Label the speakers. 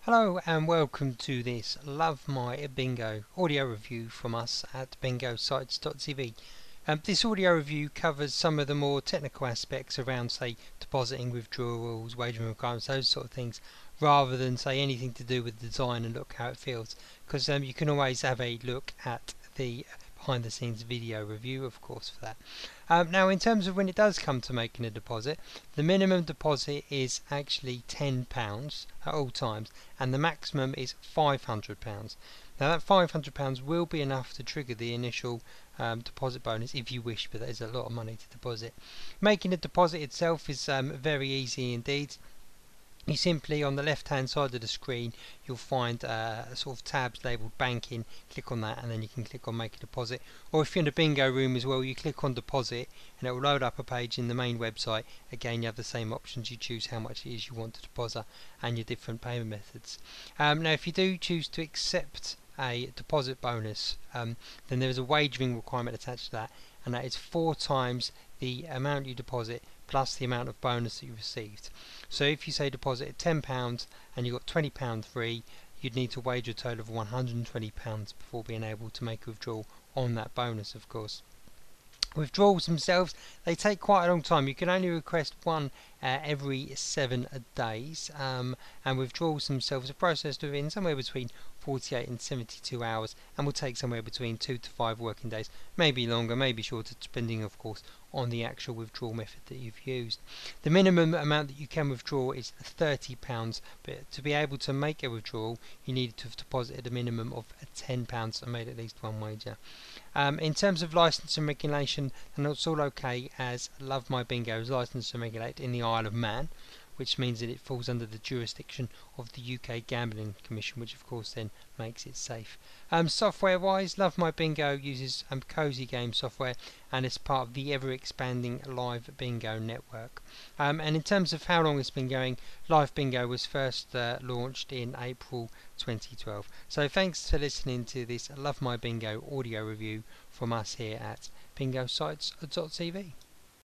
Speaker 1: Hello and welcome to this Love My Bingo audio review from us at bingosites.tv. This audio review covers some of the more technical aspects around, say, depositing, withdrawals, wagering requirements, those sort of things, rather than, say, anything to do with design and look how it feels, because you can always have a look at the behind the scenes video review, of course, for that. Now, in terms of when it does come to making a deposit, the minimum deposit is actually £10 at all times, and the maximum is £500. Now, that £500 will be enough to trigger the initial deposit bonus if you wish, but that is a lot of money to deposit. Making a deposit itself is very easy indeed. You simply, on the left hand side of the screen, you'll find sort of tabs labelled banking. Click on that and then you can click on make a deposit, or if you're in a bingo room as well, you click on deposit and it will load up a page in the main website. Again, you have the same options. You choose how much it is you want to deposit and your different payment methods. Now, if you do choose to accept a deposit bonus, then there is a wagering requirement attached to that, and that is 4 times the amount you deposit plus the amount of bonus that you received. So if you say deposit £10 and you got £20 free, you'd need to wager a total of £120 before being able to make a withdrawal on that bonus, of course. Withdrawals themselves, they take quite a long time. You can only request one every 7 days, and withdrawals themselves are processed within somewhere between 48 and 72 hours, and will take somewhere between 2 to 5 working days, maybe longer, maybe shorter, depending of course on the actual withdrawal method that you've used. The minimum amount that you can withdraw is £30, but to be able to make a withdrawal you need to have deposited a minimum of £10 and made at least one wager. In terms of licence and regulation, then it's all okay, as Love My Bingo is licensed and regulated in the Isle of Man, which means that it falls under the jurisdiction of the UK Gambling Commission, which of course then makes it safe. Software wise, Love My Bingo uses Cozy Game software, and it's part of the ever expanding Live Bingo network. And in terms of how long it's been going, Live Bingo was first launched in April 2012. So thanks for listening to this Love My Bingo audio review from us here at bingosites.tv.